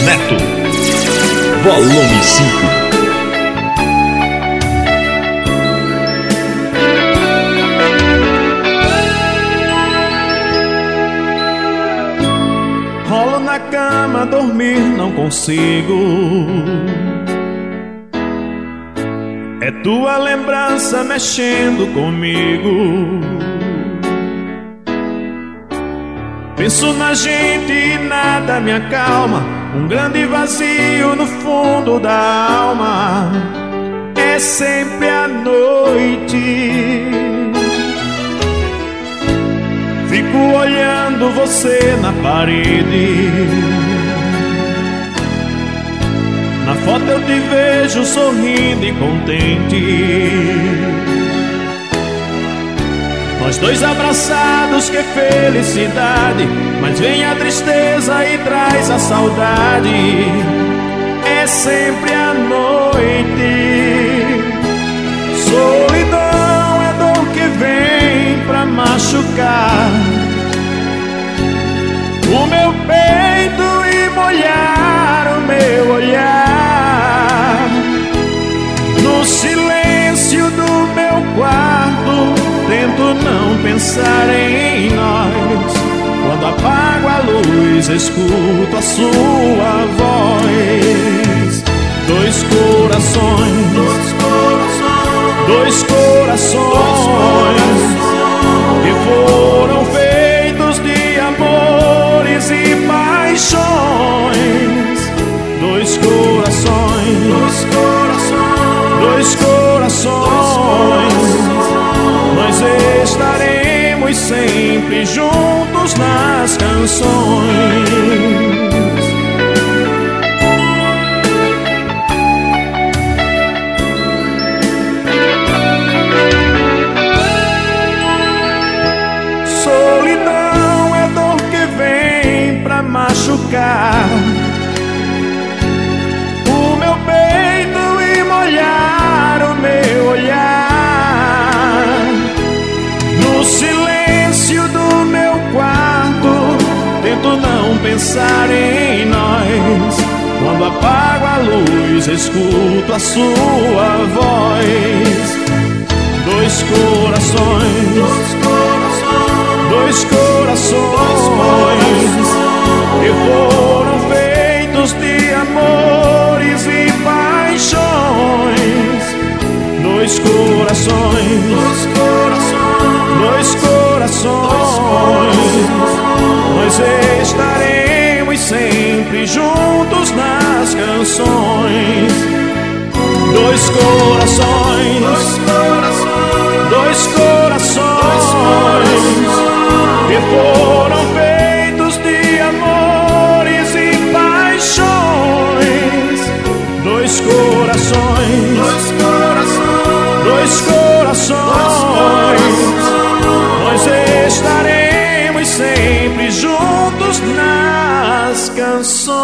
Neto, volume 5. Rolo na cama, dormir não consigo. É tua lembrança mexendo comigo. Penso na gente e nada me acalma. Um grande vazio no fundo da alma. É sempre a noite. Fico olhando você na parede. Na foto eu te vejo sorrindo e contente. Nós dois abraçados, que felicidade. Mas vem a tristeza e traz a saudade. É sempre a noite. Solidão é dor que vem pra machucar o meu peito e molhar o meu olhar. No silêncio do meu quarto tento não pensar em nós. Quando apago a luz escuto a sua voz. Dois corações, dois corações que foram feitos de amores e paixões. Dois corações, dois corações. Nós estaremos sempre juntos nas canções. Solidão é dor que vem pra machucar o meu peito e molhar o meu olhar. No silêncio do meu quarto tento não pensar em nós. Quando apago a luz escuto a sua voz. Dois corações, dois corações que foram feitos de amores e paixões. Dois corações, dois corações. Nós estaremos sempre juntos nas canções. Dois corações, dois corações que foram feitos de amores e paixões. Dois corações, dois corações. Nós estaremos sempre juntos nas canções.